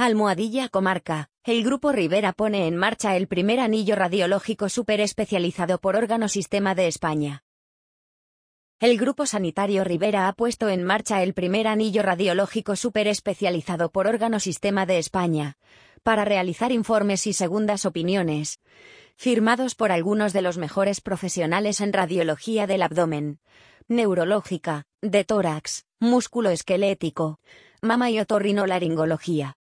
Almohadilla Comarca. El Grupo Rivera pone en marcha el primer anillo radiológico superespecializado por órgano-sistema de España. El Grupo Sanitario Rivera ha puesto en marcha el primer anillo radiológico superespecializado por órgano-sistema de España, para realizar informes y segundas opiniones, firmados por algunos de los mejores profesionales en radiología del abdomen, neurológica, de tórax, músculo esquelético, mama y otorrinolaringología.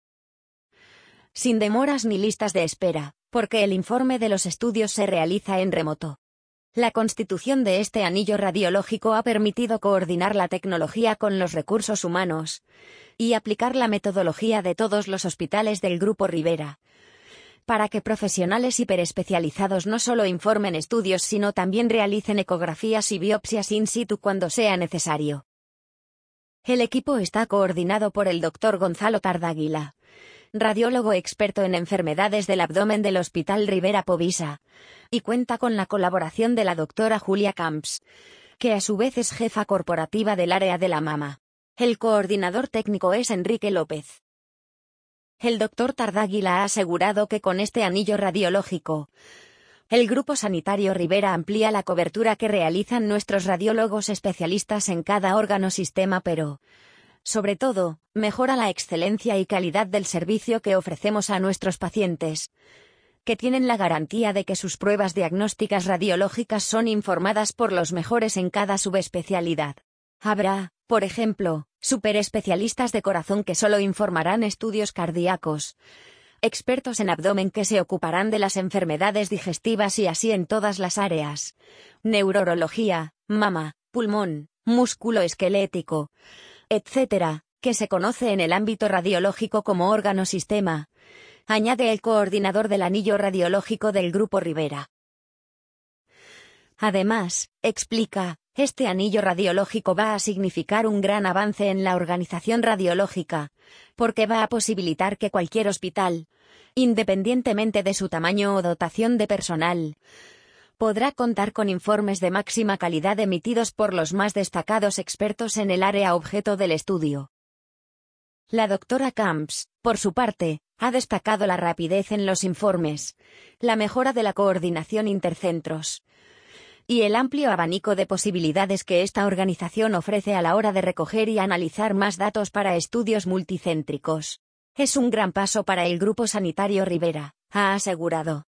Sin demoras ni listas de espera, porque el informe de los estudios se realiza en remoto. La constitución de este anillo radiológico ha permitido coordinar la tecnología con los recursos humanos y aplicar la metodología de todos los hospitales del Grupo Rivera, para que profesionales hiperespecializados no solo informen estudios sino también realicen ecografías y biopsias in situ cuando sea necesario. El equipo está coordinado por el Dr. Gonzalo Tardáguila, radiólogo experto en enfermedades del abdomen del Hospital Rivera Povisa, y cuenta con la colaboración de la doctora Julia Camps, que a su vez es jefa corporativa del área de la mama. El coordinador técnico es Enrique López. El doctor Tardáguila ha asegurado que con este anillo radiológico, el Grupo Sanitario Rivera amplía la cobertura que realizan nuestros radiólogos especialistas en cada órgano-sistema, pero, sobre todo, mejora la excelencia y calidad del servicio que ofrecemos a nuestros pacientes, que tienen la garantía de que sus pruebas diagnósticas radiológicas son informadas por los mejores en cada subespecialidad. Habrá, por ejemplo, superespecialistas de corazón que solo informarán estudios cardíacos, expertos en abdomen que se ocuparán de las enfermedades digestivas y así en todas las áreas, neurología, mama, pulmón, músculo esquelético, etc., que se conoce en el ámbito radiológico como órgano-sistema, añade el coordinador del anillo radiológico del Grupo Rivera. Además, explica, este anillo radiológico va a significar un gran avance en la organización radiológica, porque va a posibilitar que cualquier hospital, independientemente de su tamaño o dotación de personal, podrá contar con informes de máxima calidad emitidos por los más destacados expertos en el área objeto del estudio. La doctora Camps, por su parte, ha destacado la rapidez en los informes, la mejora de la coordinación intercentros y el amplio abanico de posibilidades que esta organización ofrece a la hora de recoger y analizar más datos para estudios multicéntricos. Es un gran paso para el Grupo Sanitario Rivera, ha asegurado.